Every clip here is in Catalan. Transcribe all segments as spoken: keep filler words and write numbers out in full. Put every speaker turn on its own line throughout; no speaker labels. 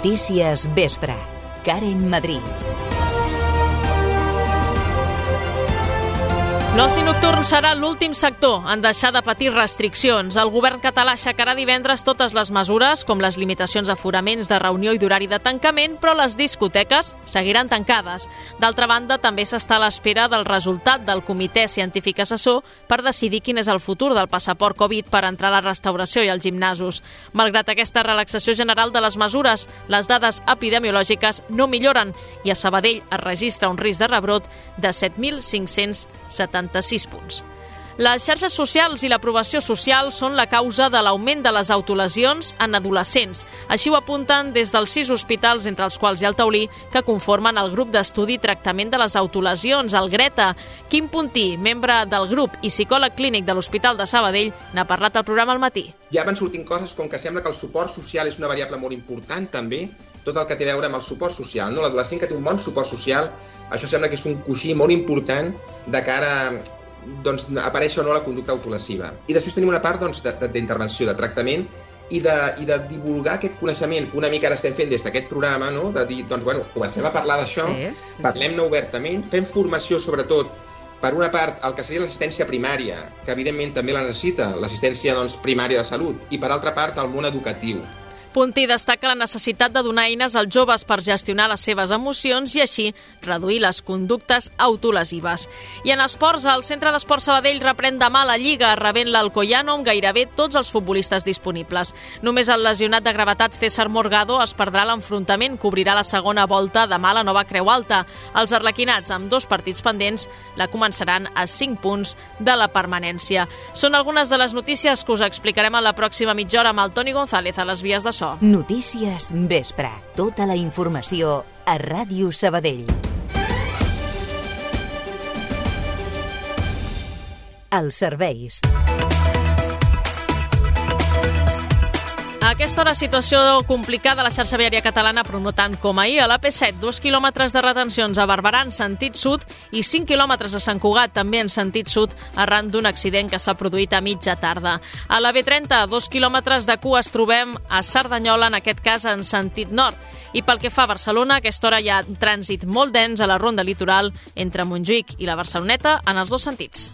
Notícies Vespre. Karen Madrid.
L'oci nocturn serà l'últim sector en deixar de patir restriccions. El govern català aixecarà divendres totes les mesures, com les limitacions d'aforaments, de reunió i d'horari de tancament, però les discoteques seguiran tancades. D'altra banda, també s'està a l'espera del resultat del Comitè Científic Assessor per decidir quin és el futur del passaport Covid per entrar a la restauració i als gimnasos. Malgrat aquesta relaxació general de les mesures, les dades epidemiològiques no milloren i a Sabadell es registra un risc de rebrot de set mil cinc-cents setanta-sis punts. Les xarxes socials i l'aprovació social són la causa de l'augment de les autolesions en adolescents. Així ho apunten des dels sis hospitals, entre els quals hi ha el Taulí, que conformen el grup d'estudi i tractament de les autolesions, el Greta. Quim Puntí, membre del grup i psicòleg clínic de l'Hospital de Sabadell, n'ha parlat al programa al matí.
Ja van sortint coses com que sembla que el suport social és una variable molt important també, tot el que té a veure amb el suport social. No? L'adolescent que té un bon suport social, això sembla que és un coixí molt important de cara a doncs, aparèixer o no la conducta autolesiva. I després tenim una part doncs, d'intervenció, de, de tractament i de, i de divulgar aquest coneixement que una mica ara estem fent des d'aquest programa, no? De dir, doncs, bueno, comencem a parlar d'això, sí, sí, parlem-ne obertament, fem formació sobretot per una part, el que seria l'assistència primària, que evidentment també la necessita, l'assistència doncs, primària de salut, i per altra part el món educatiu.
Puntí destaca la necessitat de donar eines als joves per gestionar les seves emocions i així reduir les conductes autolesives. I en esports, el Centre d'Esport Sabadell reprèn demà la Lliga, rebent l'Alcoyano amb gairebé tots els futbolistes disponibles. Només el lesionat de gravetat César Morgado es perdrà l'enfrontament, que obrirà la segona volta demà a la nova Creu Alta. Els arlequinats, amb dos partits pendents, la començaran a cinc punts de la permanència. Són algunes de les notícies que us explicarem a la pròxima mitja hora amb el Toni González a les vies de so.
Notícies Vespre. Tota la informació a Ràdio Sabadell. Els serveis.
A aquesta hora, situació complicada a la xarxa viària catalana, però no tant com ahir. A l'A P set, dos quilòmetres de retencions a Barberà en sentit sud i cinc quilòmetres a Sant Cugat, també en sentit sud, arran d'un accident que s'ha produït a mitja tarda. A la B trenta, dos quilòmetres de cua es trobem a Cerdanyola, en aquest cas en sentit nord. I pel que fa a Barcelona, a aquesta hora hi ha trànsit molt dens a la ronda litoral entre Montjuïc i la Barceloneta en els dos sentits.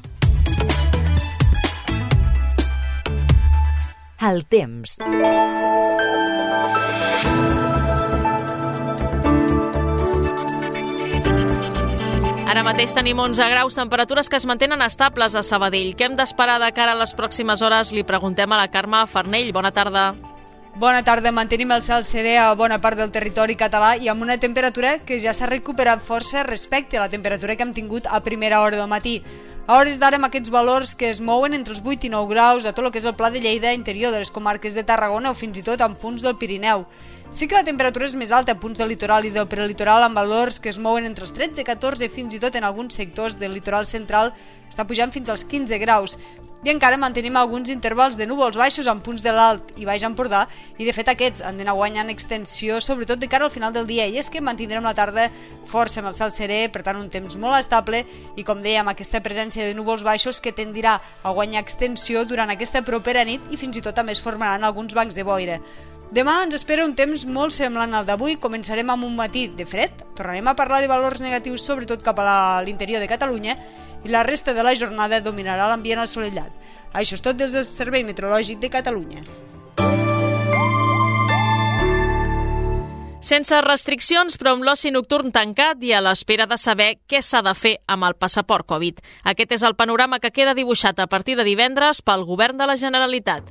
El temps.
Ara mateix tenim onze graus, temperatures que es mantenen estables a Sabadell. Què hem d'esperar de cara a les pròximes hores? Li preguntem a la Carme Farnell. Bona tarda.
Bona tarda, mantenim el cel serè a bona part del territori català i amb una temperatura que ja s'ha recuperat força respecte a la temperatura que hem tingut a primera hora del matí. A hores d'ara, amb aquests valors que es mouen entre els vuit i nou graus a tot el que és el Pla de Lleida, interior de les comarques de Tarragona o fins i tot en punts del Pirineu. Sí que la temperatura és més alta a punts del litoral i del prelitoral amb valors que es mouen entre els tretze, catorze, fins i tot en alguns sectors del litoral central està pujant fins als quinze graus. I encara mantenim alguns intervals de núvols baixos en punts de l'Alt i Baix Empordà i de fet aquests han d'anar guanyant extensió sobretot de cara al final del dia i és que mantindrem la tarda força amb el cel serè, per tant un temps molt estable i com dèiem aquesta presència de núvols baixos que tendirà a guanyar extensió durant aquesta propera nit i fins i tot també es formaran alguns bancs de boira. Demà ens espera un temps molt semblant al d'avui, començarem amb un matí de fred, tornarem a parlar de valors negatius sobretot cap a l'interior de Catalunya i la resta de la jornada dominarà l'ambient assolellat. Això és tot des del Servei Meteorològic de Catalunya.
Sense restriccions, però amb l'oci nocturn tancat i a l'espera de saber què s'ha de fer amb el passaport Covid. Aquest és el panorama que queda dibuixat a partir de divendres pel Govern de la Generalitat.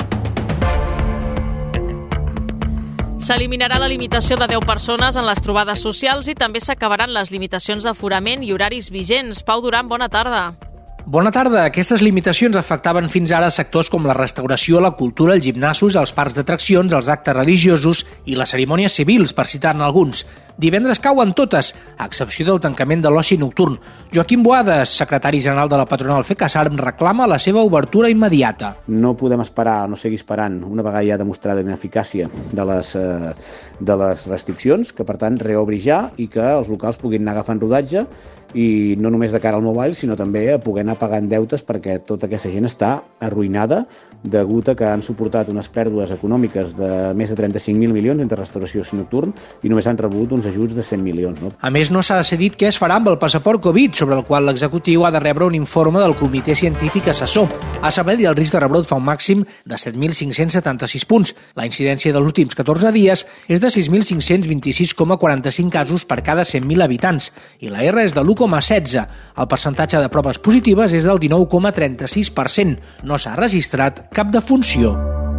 S'eliminarà la limitació de deu persones en les trobades socials i també s'acabaran les limitacions d'aforament i horaris vigents. Pau Duran, bona tarda.
Bona tarda. Aquestes limitacions afectaven fins ara sectors com la restauració, la cultura, els gimnasos, els parcs d'atraccions, els actes religiosos i les cerimònies civils, per citar-ne alguns. Divendres cauen totes, a excepció del tancament de l'oci nocturn. Joaquim Boades, secretari general de la patronal FECASARM, reclama la seva obertura immediata.
No podem esperar, no seguir esperant, una vegada ja demostrada ineficàcia de les, eh, de les restriccions, que per tant reobri ja i que els locals puguin anar agafant rodatge i no només de cara al mobile, sinó també a poder anar pagant deutes perquè tota aquesta gent està arruïnada degut a que han suportat unes pèrdues econòmiques de més de trenta-cinc mil milions entre restauració i nocturn i només han rebut uns ajuts de cent milions. No?
A més, no s'ha decidit què es farà amb el passaport Covid, sobre el qual l'executiu ha de rebre un informe del Comitè Científic Assessor. A Sabadell el risc de rebrot fa un màxim de set mil cinc-cents setanta-sis punts. La incidència dels últims catorze dies és de sis mil cinc-cents vint-i-sis coma quaranta-cinc casos per cada cent mil habitants i la R és de l'u coma setze. El percentatge de proves positives és del dinou coma trenta-sis per cent. No s'ha registrat cap defunció.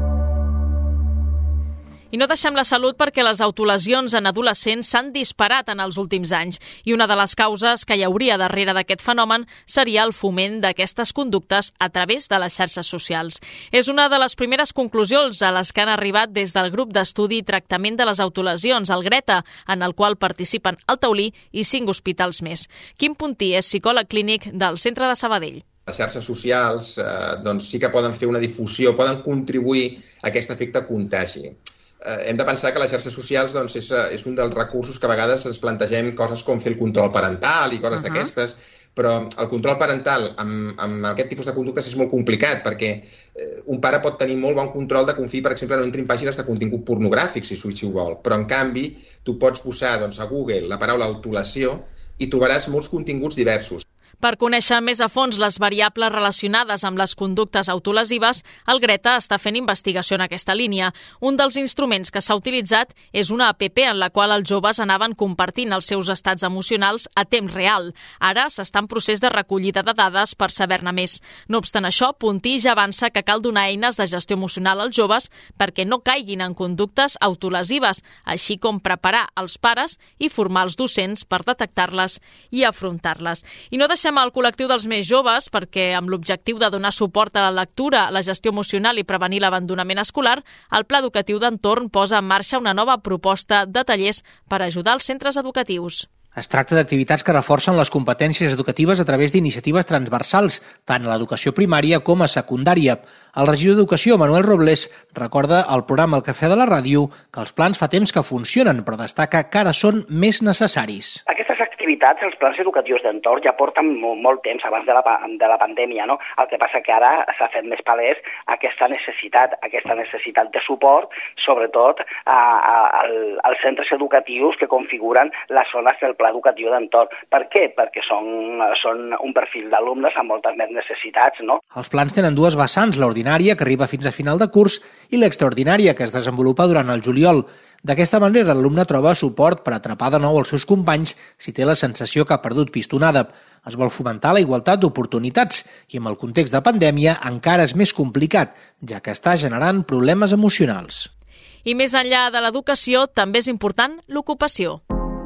I no deixem la salut perquè les autolesions en adolescents s'han disparat en els últims anys i una de les causes que hi hauria darrere d'aquest fenomen seria el foment d'aquestes conductes a través de les xarxes socials. És una de les primeres conclusions a les que han arribat des del grup d'estudi i tractament de les autolesions, el GRETA, en el qual participen el Taulí i cinc hospitals més. Quim Puntí és psicòleg clínic del Centre de Sabadell.
Les xarxes socials eh, doncs sí que poden fer una difusió, poden contribuir a aquest efecte contagi. Eh, hem de pensar que les xarxes socials doncs, és, és un dels recursos que a vegades ens plantegem coses com fer el control parental i coses uh-huh. d'aquestes, però el control parental amb, amb aquest tipus de conductes és molt complicat perquè eh, un pare pot tenir molt bon control de que un fill, per exemple, no entri en pàgines de contingut pornogràfic, si, si ho vol, però en canvi tu pots posar doncs, a Google la paraula autolació i trobaràs molts continguts diversos.
Per conèixer més a fons les variables relacionades amb les conductes autolesives, el GRETA està fent investigació en aquesta línia. Un dels instruments que s'ha utilitzat és una app en la qual els joves anaven compartint els seus estats emocionals a temps real. Ara s'està en procés de recollida de dades per saber-ne més. No obstant això, Puntí ja avança que cal donar eines de gestió emocional als joves perquè no caiguin en conductes autolesives, així com preparar els pares i formar els docents per detectar-les i afrontar-les. I no deixem al col·lectiu dels més joves perquè, amb l'objectiu de donar suport a la lectura, la gestió emocional i prevenir l'abandonament escolar, el Pla Educatiu d'Entorn posa en marxa una nova proposta de tallers per ajudar els centres educatius.
Es tracta d'activitats que reforcen les competències educatives a través d'iniciatives transversals, tant a l'educació primària com a secundària. El regidor d'Educació, Manuel Robles, recorda al programa El Cafè de la Ràdio que els plans fa temps que funcionen, però destaca que ara són més necessaris.
Aquestes activitats, els plans educatius d'entorn, ja porten molt, molt temps abans de la, de la pandèmia, no? El que passa que ara s'ha fet més palès aquesta necessitat, aquesta necessitat de suport, sobretot a, a, als centres educatius que configuren les zones del pla educatiu d'entorn. Per què? Perquè són, són un perfil d'alumnes amb moltes més necessitats, no?
Els plans tenen dues vessants, l'ordinària, que arriba fins a final de curs, i l'extraordinària, que es desenvolupa durant el juliol. D'aquesta manera, l'alumne troba suport per atrapar de nou els seus companys si té la sensació que ha perdut pistonada. Es vol fomentar la igualtat d'oportunitats i, amb el context de pandèmia, encara és més complicat, ja que està generant problemes emocionals.
I més enllà de l'educació, també és important l'ocupació.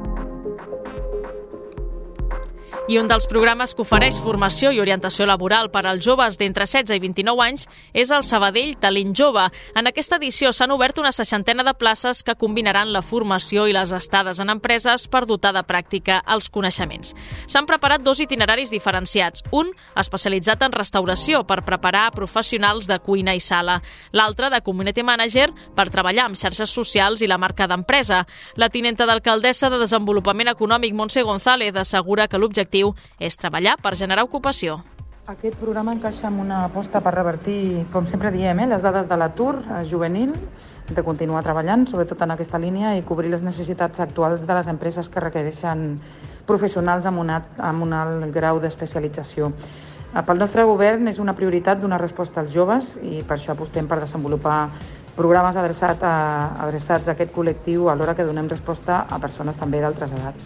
I un dels programes que ofereix formació i orientació laboral per als joves d'entre setze i vint-i-nou anys és el Sabadell Talent Jove. En aquesta edició s'han obert una seixantena de places que combinaran la formació i les estades en empreses per dotar de pràctica els coneixements. S'han preparat dos itineraris diferenciats, un especialitzat en restauració per preparar professionals de cuina i sala, l'altre de community manager per treballar amb xarxes socials i la marca d'empresa. La tinenta d'alcaldessa de Desenvolupament Econòmic, Montse González, assegura que l'objectiu és treballar per generar ocupació.
Aquest programa encaixa amb una aposta per revertir, com sempre diem, eh, les dades de l'atur juvenil, de continuar treballant, sobretot en aquesta línia, i cobrir les necessitats actuals de les empreses que requereixen professionals amb un, amb un alt grau d'especialització. Pel nostre govern és una prioritat donar resposta als joves i per això apostem per desenvolupar programes adreçats a, adreçats a aquest col·lectiu alhora que donem resposta a persones també d'altres edats.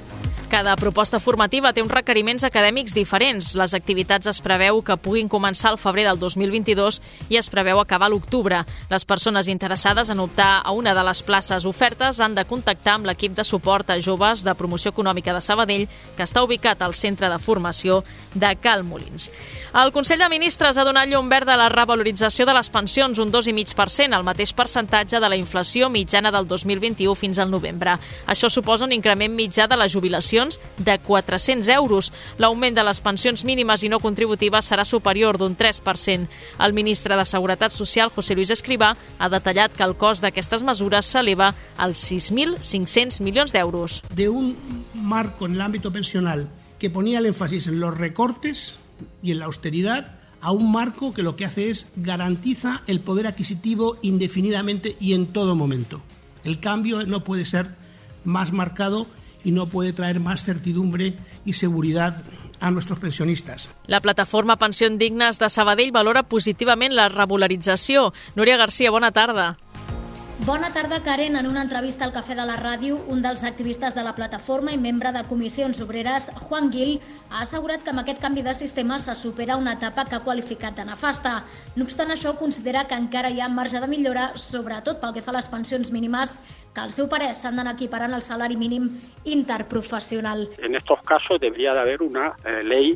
Cada proposta formativa té uns requeriments acadèmics diferents. Les activitats es preveu que puguin començar al febrer del dos mil vint-i-dos i es preveu acabar a l'octubre. Les persones interessades en optar a una de les places ofertes han de contactar amb l'equip de suport a joves de promoció econòmica de Sabadell, que està ubicat al centre de formació de Cal Molins. El Consell de Ministres ha donat llum verda a la revalorització de les pensions, un dos coma cinc per cent, el mateix percentatge de la inflació mitjana del dos mil vint-i-u fins al novembre. Això suposa un increment mitjà de les jubilacions de quatre-cents euros. L'augment de les pensions mínimes i no contributives serà superior d'un tres per cent. El ministre de Seguretat Social, José Luis Escrivá, ha detallat que el cost d'aquestes mesures s'eleva als sis mil cinc-cents milions d'euros.
De un marco en el ámbito pensional que ponía el énfasis en los recortes y en la austeridad, a un marco que lo que hace es garantiza el poder adquisitivo indefinidamente y en todo momento. El cambio no puede ser más marcado y no puede traer más certidumbre y seguridad a nuestros pensionistas.
La plataforma Pensions Dignes de Sabadell valora positivament la revalorització. Núria Garcia, bona tarda.
Bona tarda, Karen. En una entrevista al Cafè de la Ràdio, un dels activistes de la plataforma i membre de Comissions Obreres, Juan Gil, ha assegurat que amb aquest canvi de sistema se supera una etapa que ha qualificat de nefasta. No obstant això, considera que encara hi ha marge de millora, sobretot pel que fa a les pensions mínimes, que al seu parer s'han d'anar equiparant al salari mínim interprofessional.
En estos casos debería de haber una eh, ley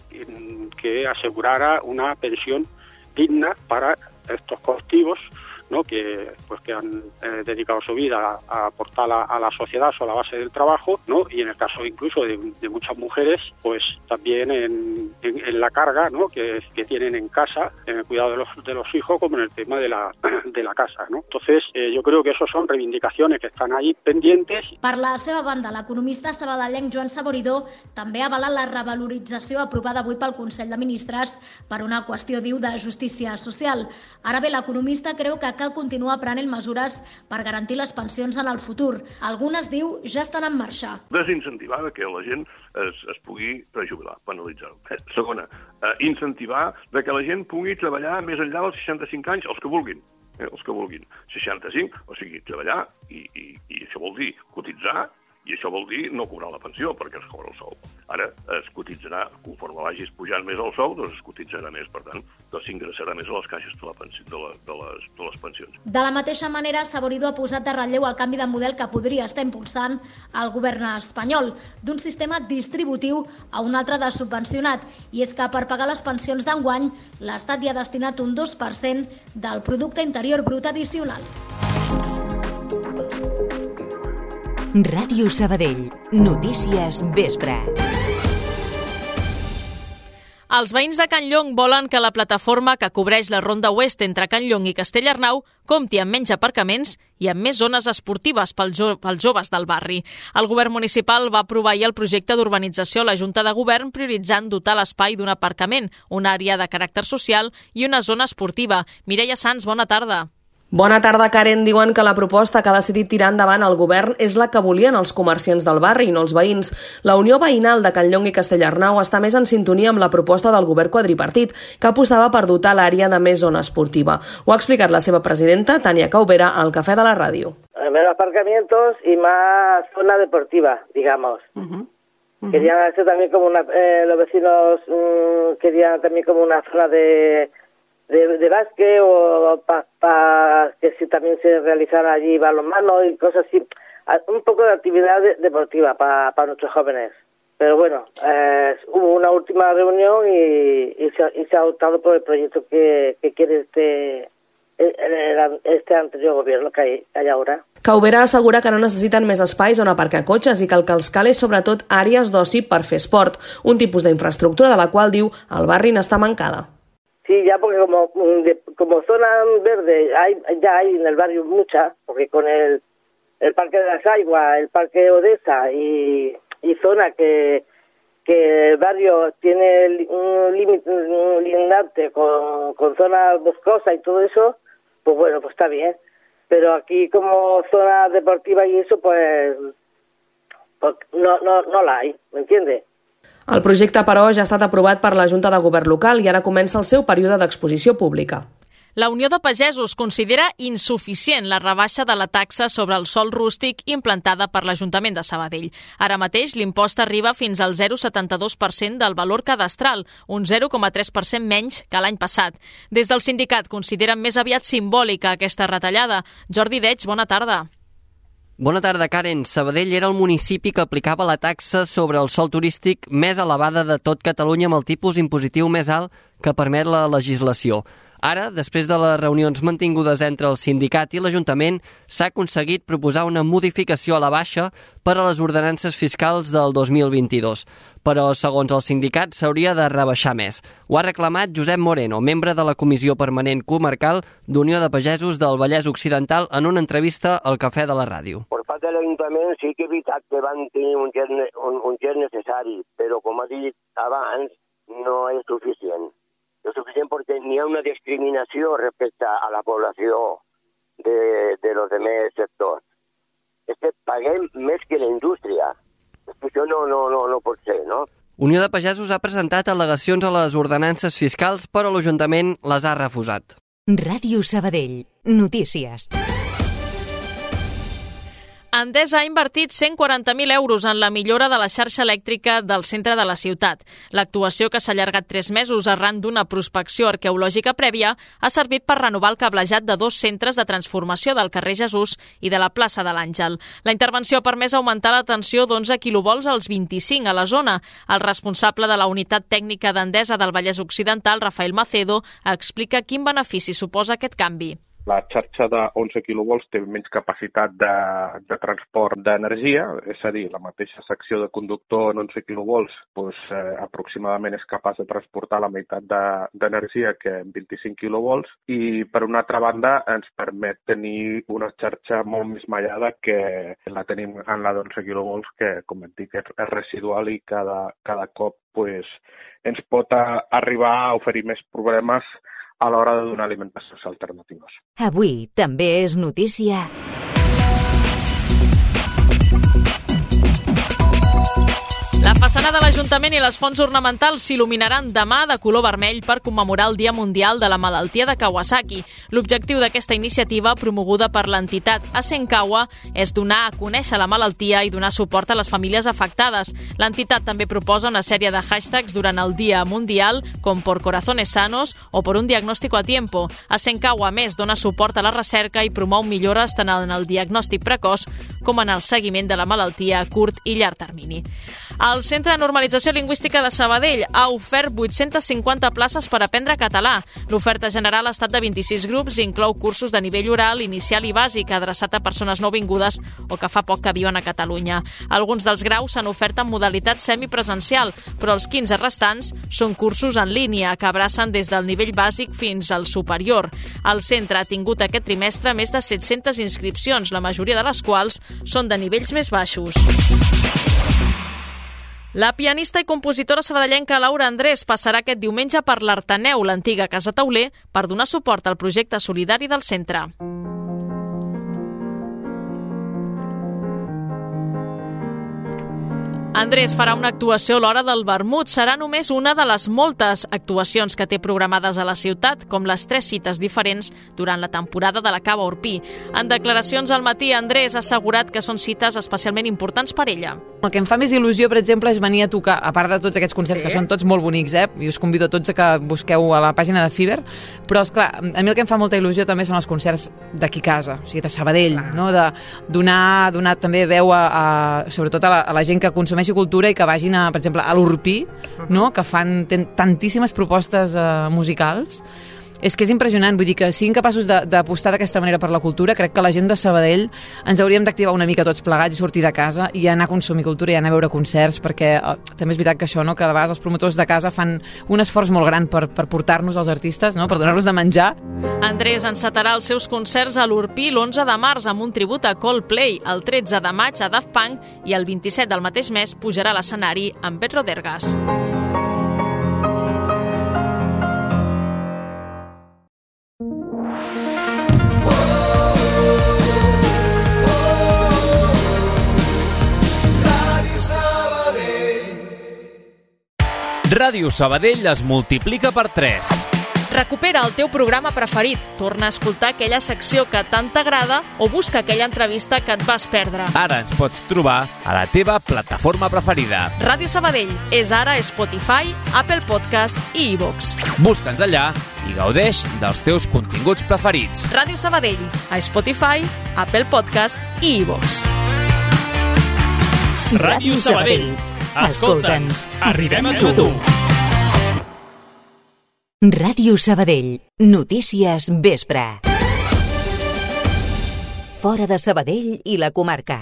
que asegurara una pensión digna para estos colectivos, ¿no? que pues que han eh, dedicado su vida a aportar a, a la sociedad sobre la base del trabajo, ¿no? Y en el caso incluso de, de muchas mujeres, pues también en, en, en la carga, ¿no? que, que tienen en casa, en el cuidado de los, de los hijos, como en el tema de la, de la casa, ¿no? Entonces, eh, yo creo que eso son reivindicaciones que están ahí pendientes.
Per la seva banda, l'economista sabadellenc Joan Saboridó també ha avalat la revalorització aprovada avui pel Consell de Ministres per una qüestió, diu, de justícia social. Ara bé, l'economista creu que cal continuar prenent mesures per garantir les pensions en el futur. Algunes, diu, ja estan en marxa.
Desincentivar que la gent es, es pugui prejubilar, penalitzar-ho. Eh, segona, eh, incentivar que la gent pugui treballar més enllà dels seixanta-cinc anys, els que vulguin. Eh, els que vulguin. seixanta-cinc, o sigui, treballar, i, i, i això vol dir cotitzar, i això vol dir no cobrar la pensió perquè es cobra el sou. Ara es cotitzarà, conforme vagis pujant més el sou, doncs es cotitzarà més, per tant, doncs s'ingressarà més a les caixes de, la pensió, de, la, de, les, de les pensions.
De la mateixa manera, Saboridó ha posat de relleu el canvi de model que podria estar impulsant el govern espanyol, d'un sistema distributiu a un altre de subvencionat, i és que per pagar les pensions d'enguany, l'Estat hi ha destinat un dos per cent del producte interior brut addicional.
Ràdio Sabadell. Notícies vespre.
Els veïns de Can Llong volen que la plataforma que cobreix la Ronda Oest entre Can Llong i Castellarnau compti amb menys aparcaments i amb més zones esportives pels, jo pels joves del barri. El govern municipal va aprovar ahir el projecte d'urbanització a la Junta de Govern, prioritzant dotar l'espai d'un aparcament, una àrea de caràcter social i una zona esportiva. Mireia Sans, bona tarda.
Bona tarda, Karen. Diuen que la proposta que ha decidit tirar endavant el govern és la que volien els comerciants del barri i no els veïns. La Unió Veïnal de Can Llong i Castellarnau està més en sintonia amb la proposta del govern quadripartit, que apostava per dotar l'àrea de més zona esportiva. Ho ha explicat la seva presidenta, Tania Caubera, al Cafè de la Ràdio.
Menos aparcamientos y más zona deportiva, digamos. Uh-huh. Uh-huh. Querían hacer también como una... Eh, los vecinos mmm, querían también como una zona de... De, de básquet o para pa que si también se realizara allí balonmano y cosas así, un poco de actividad de, deportiva para pa nuestros jóvenes. Pero bueno, eh, hubo una última reunión y, y, se, y se ha optado por el proyecto que, que quiere este, este anterior gobierno que hay, hay ahora.
Caubera assegura que no necessiten més espais on aparcar cotxes i que el que els cal és sobretot àrees d'oci per fer esport, un tipus d'infraestructura de la qual, diu, el barri n'està mancada.
Sí, ya porque como como zona verde hay ya hay en el barrio mucha, porque con el el Parque de las Aguas, el Parque Odessa y, y zona que que el barrio tiene un límite un lindante con, con zona boscosa y todo eso, pues bueno, pues está bien. Pero aquí como zona deportiva y eso, pues, pues no no no la hay, ¿me entiendes?
El projecte, però, ja ha estat aprovat per la Junta de Govern local i ara comença el seu període d'exposició pública.
La Unió de Pagesos considera insuficient la rebaixa de la taxa sobre el sòl rústic implantada per l'Ajuntament de Sabadell. Ara mateix l'impost arriba fins al zero coma setanta-dos per cent del valor cadastral, un zero coma tres per cent menys que l'any passat. Des del sindicat consideren més aviat simbòlica aquesta retallada. Jordi Deig, bona tarda.
Bona tarda, Karen. Sabadell era el municipi que aplicava la taxa sobre el sòl turístic més elevada de tot Catalunya amb el tipus impositiu més alt que permet la legislació. Ara, després de les reunions mantingudes entre el sindicat i l'Ajuntament, s'ha aconseguit proposar una modificació a la baixa per a les ordenances fiscals del dos mil vint-i-dos. Però, segons el sindicat, s'hauria de rebaixar més. Ho ha reclamat Josep Moreno, membre de la Comissió Permanent Comarcal d'Unió de Pagesos del Vallès Occidental, en una entrevista al Cafè de la Ràdio.
Per part de l'Ajuntament sí que és veritat que van tenir un gest, un, un gest necessari, però com ha dit abans, no és suficient. No és suficient perquè n'hi ha una discriminació respecte a la població de, de los demás sectors. És que paguem més que la indústria. És que això no, no, no, no pot ser, no?
Unió de Pagesos ha presentat al·legacions a les ordenances fiscals, però l'Ajuntament les ha refusat.
Ràdio Sabadell. Notícies.
Endesa ha invertit cent quaranta mil euros en la millora de la xarxa elèctrica del centre de la ciutat. L'actuació, que s'ha allargat tres mesos arran d'una prospecció arqueològica prèvia, ha servit per renovar el cablejat de dos centres de transformació del carrer Jesús i de la plaça de l'Àngel. La intervenció ha permès augmentar la tensió d'onze quilovolts als vint-i-cinc a la zona. El responsable de la unitat tècnica d'Endesa del Vallès Occidental, Rafael Macedo, explica quin benefici suposa aquest canvi.
La xarxa de onze quilovolts té menys capacitat de, de transport d'energia, és a dir, la mateixa secció de conductor en onze quilovolts doncs, eh, aproximadament és capaç de transportar la meitat d'energia de, que en vint-i-cinc quilovolts, i per una altra banda ens permet tenir una xarxa molt més mallada que la tenim en la d'onze quilovolts, que com et dic és residual i cada, cada cop pues, ens pot a, arribar a oferir més problemes a l'hora de donar alimentacions alternatives.
Avui també és notícia...
La façana de l'Ajuntament i les fonts ornamentals s'il·luminaran demà de color vermell per commemorar el Dia Mundial de la Malaltia de Kawasaki. L'objectiu d'aquesta iniciativa, promoguda per l'entitat Asenkawa, és donar a conèixer la malaltia i donar suport a les famílies afectades. L'entitat també proposa una sèrie de hashtags durant el Dia Mundial, com por corazones sanos o por un diagnóstico a tiempo. Asenkawa, a més, dona suport a la recerca i promou millores tant en el diagnòstic precoç com en el seguiment de la malaltia a curt i llarg termini. El Centre de Normalització Lingüística de Sabadell ha ofert vuit-centes cinquanta places per aprendre català. L'oferta general ha estat de vint-i-sis grups i inclou cursos de nivell oral, inicial i bàsic, adreçat a persones nouvingudes o que fa poc que viuen a Catalunya. Alguns dels graus s'han ofert en modalitat semipresencial, però els quinze restants són cursos en línia que abracen des del nivell bàsic fins al superior. El centre ha tingut aquest trimestre més de set-centes inscripcions, la majoria de les quals són de nivells més baixos. La pianista i compositora sabadellenca Laura Andrés passarà aquest diumenge per l'Arteneu, l'antiga Casa Tauler, per donar suport al projecte solidari del centre. Andrés farà una actuació a l'hora del vermut. Serà només una de les moltes actuacions que té programades a la ciutat, com les tres cites diferents durant la temporada de la Cava Orpí. En declaracions al matí, Andrés ha assegurat que són cites especialment importants per ella.
El que em fa més il·lusió, per exemple, és venir a tocar, a part de tots aquests concerts, sí, que són tots molt bonics, eh? I us convido a tots a que busqueu a la pàgina de Fiverr, però, esclar, a mi el que em fa molta il·lusió també són els concerts d'aquí casa, o sigui, de Sabadell, no? De donar, donar també veu a, a sobretot a la, a la gent que consumeix cultura i que vagin, a, per exemple, a l'Urpí, no? Que fan tantíssimes propostes uh, musicals. És que és impressionant, vull dir que siguin capaços d'apostar d'aquesta manera per la cultura. Crec que la gent de Sabadell ens hauríem d'activar una mica tots plegats i sortir de casa i anar a consumir cultura i anar a veure concerts, perquè eh, també és veritat que això, no? Que de vegades els promotors de casa fan un esforç molt gran per, per portar-nos als artistes, no? Per donar-los de menjar.
Andrés encetarà els seus concerts a l'Urpí l'onze de març amb un tribut a Coldplay, el tretze de maig a Daft Punk i el vint-i-set del mateix mes pujarà a l'escenari amb Bet Rodergas.
Ràdio Sabadell es multiplica per tres.
Recupera el teu programa preferit, torna a escoltar aquella secció que tant t'agrada o busca aquella entrevista que et vas perdre.
Ara ens pots trobar a la teva plataforma preferida.
Ràdio Sabadell és ara a Spotify, Apple Podcast i iVoox.
Busca'ns allà i gaudeix dels teus continguts preferits.
Ràdio Sabadell, a Spotify, Apple Podcast i iVoox.
Ràdio Sabadell. Escolta'ns, arribem a tu. Ràdio Sabadell. Notícies vespre. Fora de Sabadell i la comarca.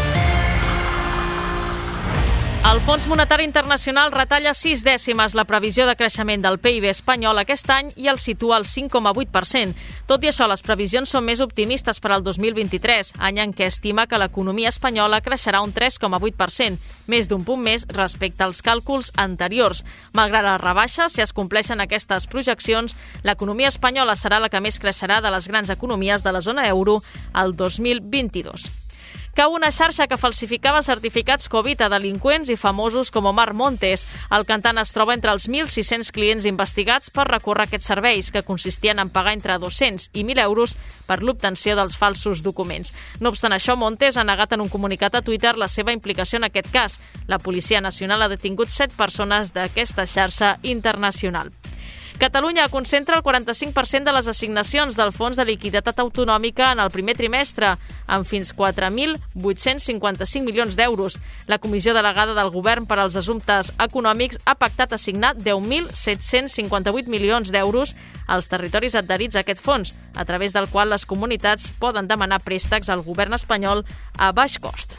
El Fons Monetari Internacional retalla sis dècimes la previsió de creixement del P I B espanyol aquest any i el situa al cinc coma vuit per cent. Tot i això, les previsions són més optimistes per al dos mil vint-i-tres, any en què estima que l'economia espanyola creixerà un tres coma vuit per cent, més d'un punt més respecte als càlculs anteriors. Malgrat les rebaixes, si es compleixen aquestes projeccions, l'economia espanyola serà la que més creixerà de les grans economies de la zona euro el dos mil vint-i-dos. Cau una xarxa que falsificava certificats Covid a delinqüents i famosos com Omar Montes. El cantant es troba entre els mil sis-cents clients investigats per recórrer aquests serveis, que consistien en pagar entre dos-cents i mil euros per l'obtenció dels falsos documents. No obstant això, Montes ha negat en un comunicat a Twitter la seva implicació en aquest cas. La Policia Nacional ha detingut set persones d'aquesta xarxa internacional. Catalunya concentra el quaranta-cinc per cent de les assignacions del Fons de Liquiditat Autonòmica en el primer trimestre, amb fins quatre mil vuit-cents cinquanta-cinc milions d'euros. La Comissió Delegada del Govern per als Assumptes Econòmics ha pactat assignar deu mil set-cents cinquanta-vuit milions d'euros als territoris adherits a aquest fons, a través del qual les comunitats poden demanar préstecs al govern espanyol a baix cost.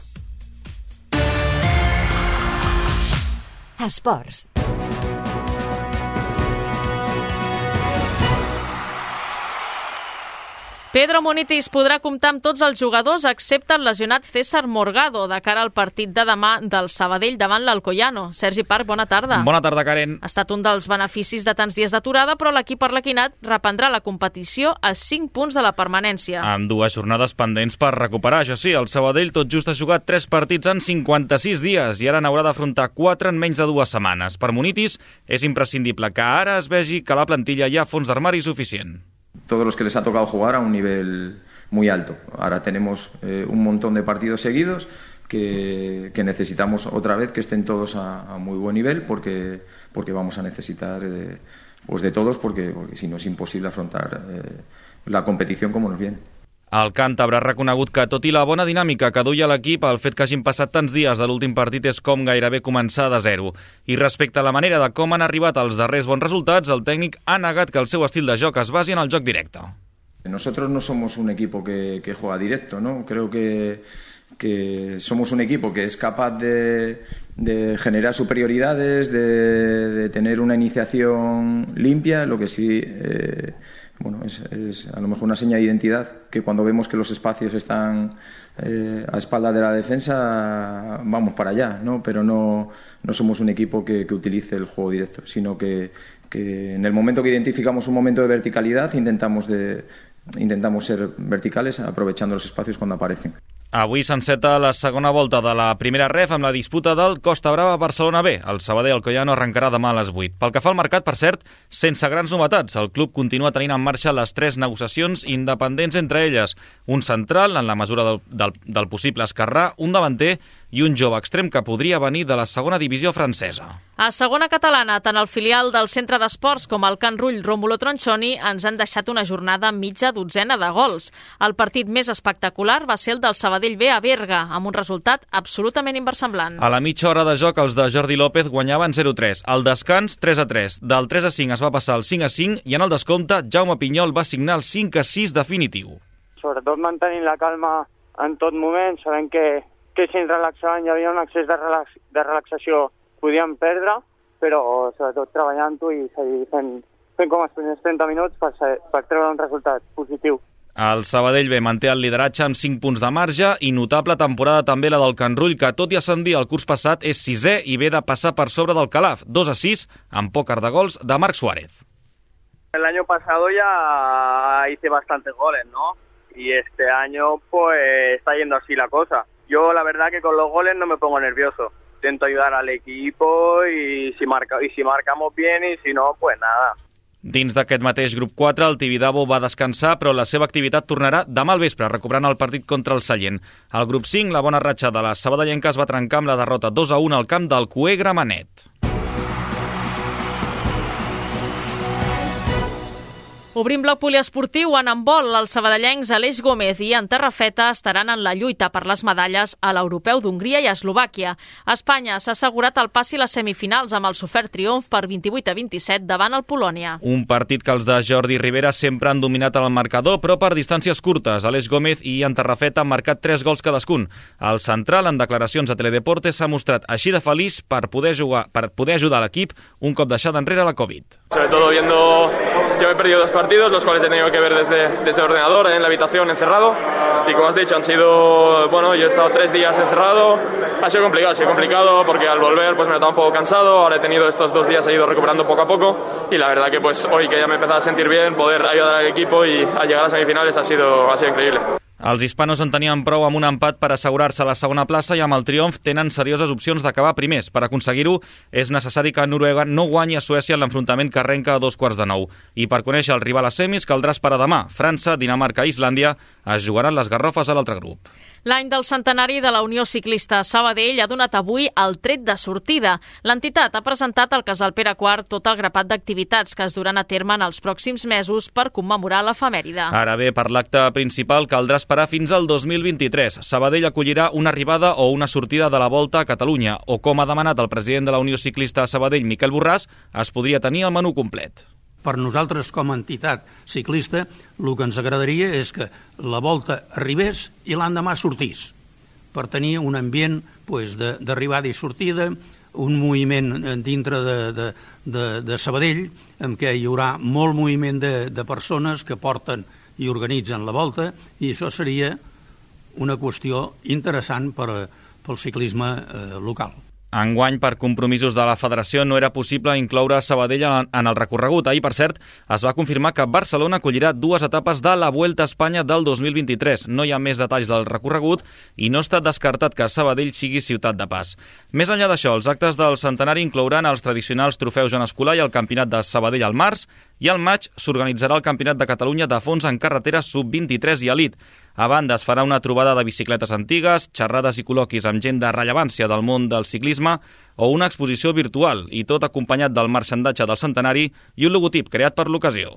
Esports.
Pedro Munitis podrà comptar amb tots els jugadors excepte el lesionat César Morgado de cara al partit de demà del Sabadell davant l'Alcoyano. Sergi Parc, bona tarda.
Bona tarda, Karen.
Ha estat un dels beneficis de tants dies d'aturada, però l'equip arlequinat reprendrà la competició a cinc punts de la permanència.
Amb dues jornades pendents per recuperar. Això sí, el Sabadell tot just ha jugat tres partits en cinquanta-sis dies i ara n'haurà d'afrontar quatre en menys de dues setmanes. Per Munitis és imprescindible que ara es vegi que la plantilla hi ha fons d'armari suficient.
Todos los que les ha tocado jugar a un nivel muy alto. Ahora tenemos eh, un montón de partidos seguidos que, que necesitamos otra vez que estén todos a, a muy buen nivel porque, porque vamos a necesitar eh, pues de todos porque, porque si no es imposible afrontar eh, la competición como nos viene.
El càntabre ha reconegut que, tot i la bona dinàmica que duia l'equip, el fet que hagin passat tants dies de l'últim partit és com gairebé començar de zero. I respecte a la manera de com han arribat els darrers bons resultats, el tècnic ha negat que el seu estil de joc es basi en el joc directe.
Nosotros no somos un equipo que, que juega directo, ¿no? Creo que, que somos un equipo que es capaz de, de generar superioridades, de, de tener una iniciación limpia, lo que sí... Eh, Bueno, es, es a lo mejor una seña de identidad que cuando vemos que los espacios están eh, a espalda de la defensa vamos para allá, ¿no? Pero no, no somos un equipo que, que utilice el juego directo, sino que, que en el momento que identificamos un momento de verticalidad intentamos, de, intentamos ser verticales aprovechando los espacios cuando aparecen.
Avui s'enceta la segona volta de la primera ref amb la disputa del Costa Brava Barcelona B. El Sabadell Alcoyano arrencarà demà a les vuit. Pel que fa al mercat, per cert, sense grans novetats. El club continua tenint en marxa les tres negociacions independents entre elles. Un central, en la mesura del, del, del possible esquerrà, un davanter i un jove extrem que podria venir de la segona divisió francesa.
A segona catalana, tant el filial del Centre d'Esports com el Can Rull Rómulo Tronchoni ens han deixat una jornada amb mitja dotzena de gols. El partit més espectacular va ser el del Sabadell B a Berga, amb un resultat absolutament inversemblant.
A la mitja hora de joc, els de Jordi López guanyaven zero a tres. Al descans, tres a tres. Del tres a cinc es va passar al cinc a cinc i en el descompte, Jaume Pinyol va signar el cinc a sis definitiu.
Sobretot mantenint la calma en tot moment, sabent que, que si ens relaxaven hi havia un excés de, relax, de relaxació podíem perdre, però sobretot treballant-ho i seguir fent, fent com els primers trenta minuts per, per treure un resultat positiu.
El Sabadell B manté el lideratge amb cinc punts de marge i notable temporada també la del Can Rull, que tot i ascendir el curs passat és sisè i ve de passar per sobre del Calaf, dos a sis, amb pòquer de gols de Marc Suárez.
El año pasado ya hice bastantes goles, ¿no? Y este año pues está yendo así la cosa. Yo la verdad que con los goles no me pongo nervioso. Intento ayudar al equipo y si, marca, y si marcamos bien y si no, pues nada.
Dins d'aquest mateix grup quatre, el Tibidabo va descansar, però la seva activitat tornarà demà al vespre, recuperant el partit contra el Sallent. Al grup cinc, la bona ratxa de les sabadellenques va trencar amb la derrota dos a un al camp del Cué Gramenet.
Obrim bloc poliesportiu en handbol. Els sabadellencs Aleix Gómez i en Terrafeta estaran en la lluita per les medalles a l'Europeu d'Hongria i Eslovàquia. Espanya s'ha assegurat el passi a les semifinals amb el sofert triomf per vint-i-vuit a vint-i-set davant el Polònia.
Un partit que els de Jordi Rivera sempre han dominat el marcador, però per distàncies curtes. Aleix Gómez i en Terrafeta han marcat tres gols cadascun. El central, en declaracions a Teledeportes, s'ha mostrat així de feliç per poder jugar, per poder ajudar l'equip un cop deixada enrere la Covid.
Sobre todo viendo, yo he perdido dos partidos, los cuales he tenido que ver desde, desde el ordenador, en la habitación, encerrado. Y como has dicho, han sido, bueno, yo he estado tres días encerrado. Ha sido complicado, ha sido complicado porque al volver pues me notaba un poco cansado. Ahora he tenido estos dos días, he ido recuperando poco a poco. Y la verdad que pues hoy que ya me he empezado a sentir bien, poder ayudar al equipo y al llegar a las semifinales ha sido, ha sido increíble.
Els hispanos en tenien prou amb un empat per assegurar-se la segona plaça i amb el triomf tenen serioses opcions d'acabar primers. Per aconseguir-ho és necessari que Noruega no guanyi a Suècia en l'enfrontament que arrenca a dos quarts de nou. I per conèixer el rival a semis caldrà esperar demà. França, Dinamarca i Islàndia es jugaran les garrofes a l'altre grup.
L'any del centenari de la Unió Ciclista Sabadell ha donat avui el tret de sortida. L'entitat ha presentat al Casal Pere quart tot el grapat d'activitats que es duran a terme en els pròxims mesos per commemorar l'efemèride.
Ara bé, per l'acte principal caldrà esperar fins al dos mil vint-i-tres. Sabadell acollirà una arribada o una sortida de la Volta a Catalunya, o com ha demanat el president de la Unió Ciclista Sabadell, Miquel Borràs, es podria tenir el menú complet.
Per nosaltres, com a entitat ciclista, el que ens agradaria és que la Volta arribés i l'endemà sortís, per tenir un ambient pues, d'arribada i sortida, un moviment dintre de, de, de, de Sabadell, en què hi haurà molt moviment de, de persones que porten i organitzen la Volta, i això seria una qüestió interessant per, pel ciclisme eh, local.
Enguany, per compromisos de la federació, no era possible incloure Sabadell en el recorregut. Ahir, per cert, es va confirmar que Barcelona acollirà dues etapes de la Vuelta a Espanya del dos mil vint-i-tres. No hi ha més detalls del recorregut i no està descartat que Sabadell sigui ciutat de pas. Més enllà d'això, els actes del centenari inclouran els tradicionals trofeus Joan Escolà i el campionat de Sabadell al març, i al maig s'organitzarà el Campionat de Catalunya de fons en carretera sub vint-i-tres i elit. A banda, es farà una trobada de bicicletes antigues, xerrades i col·loquis amb gent de rellevància del món del ciclisme o una exposició virtual, i tot acompanyat del marxandatge del centenari i un logotip creat per l'ocasió.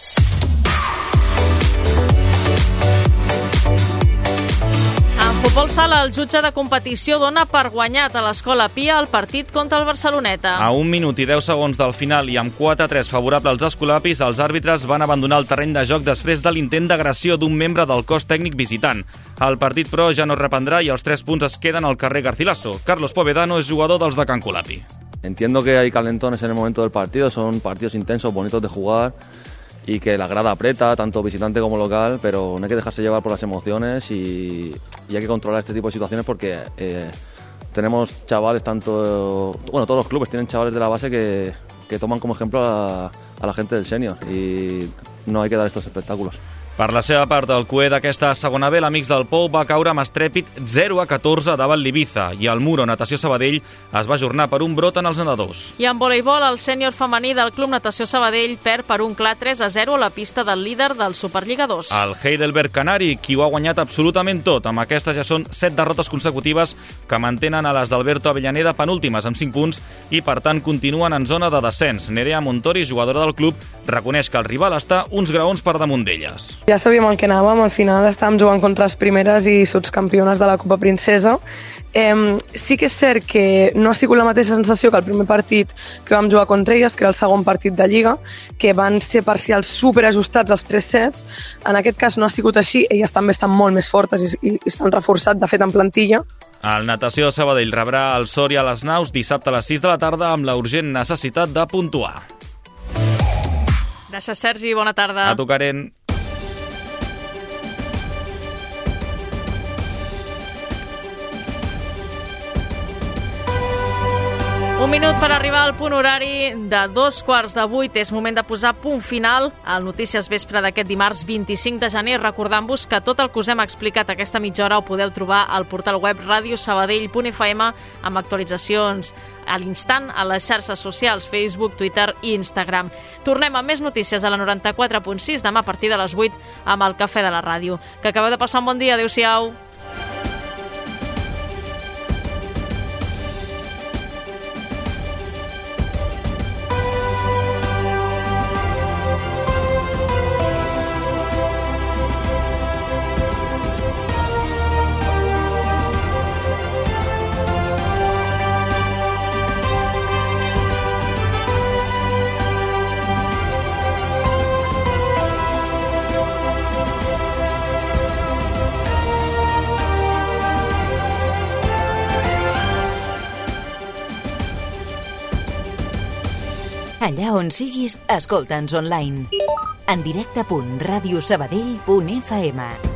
Futbol sala, el jutge de competició dona per guanyat a l'Escola Pia el partit contra el Barceloneta.
A un minut i deu segons del final i amb quatre a tres favorable als escolapis, els àrbitres van abandonar el terreny de joc després de l'intent d'agressió d'un membre del cos tècnic visitant. El partit, però, ja no es reprendrà i els tres punts es queden al carrer Garcilaso. Carlos Povedano és jugador dels de Can Colapi.
Entiendo que hay calentones en el momento del partido, son partidos intensos, bonitos de jugar, y que la grada aprieta, tanto visitante como local, pero no hay que dejarse llevar por las emociones y, y hay que controlar este tipo de situaciones porque eh, tenemos chavales, tanto, bueno, todos los clubes tienen chavales de la base que, que toman como ejemplo a, a la gente del sènior y no hay que dar estos espectáculos.
Per la seva part, el cué d'aquesta segona B, l'Amics del Pou, va caure amb estrèpit zero a catorze davant l'Ibiza i el Muro Natació Sabadell es va ajornar per un brot en els nedadors.
I en voleibol, el sènior femení del Club Natació Sabadell perd per un clar tres a zero a la pista del líder del Superliga dos.
El Heidelberg Canari, qui ho ha guanyat absolutament tot. Amb aquestes ja són set derrotes consecutives que mantenen a les d'Alberto Avellaneda penúltimes amb cinc punts i, per tant, continuen en zona de descens. Nerea Montori, jugadora del club, reconeix que el rival està uns graons per damunt d'elles.
Ja sabíem el que anàvem, al final estàvem jugant contra les primeres i sotscampiones de la Copa Princesa. Eh, sí que és cert que no ha sigut la mateixa sensació que el primer partit que vam jugar contra elles, que era el segon partit de Lliga, que van ser parcials superajustats als tres sets. En aquest cas no ha sigut així, elles també estan molt més fortes i, i estan reforçats, de fet, en plantilla.
El Natació Sabadell rebrà el Sòria a les Naus dissabte a les sis de la tarda amb la urgent necessitat de puntuar.
Gràcies, Sergi. Bona tarda.
A tu, Karen.
Un minut per arribar al punt horari de dos quarts de vuit. És moment de posar punt final al Notícies Vespre d'aquest dimarts vint-i-cinc de gener, recordant-vos que tot el que us hem explicat aquesta mitja hora ho podeu trobar al portal web radio sabadell punt f m amb actualitzacions a l'instant a les xarxes socials Facebook, Twitter i Instagram. Tornem amb més notícies a la noranta-quatre punt sis demà a partir de les vuit amb el Cafè de la Ràdio. Que acabeu de passar un bon dia. Adéu-siau.
Allà on siguis, escolta'ns online. En directe punt radiosabadell punt f m.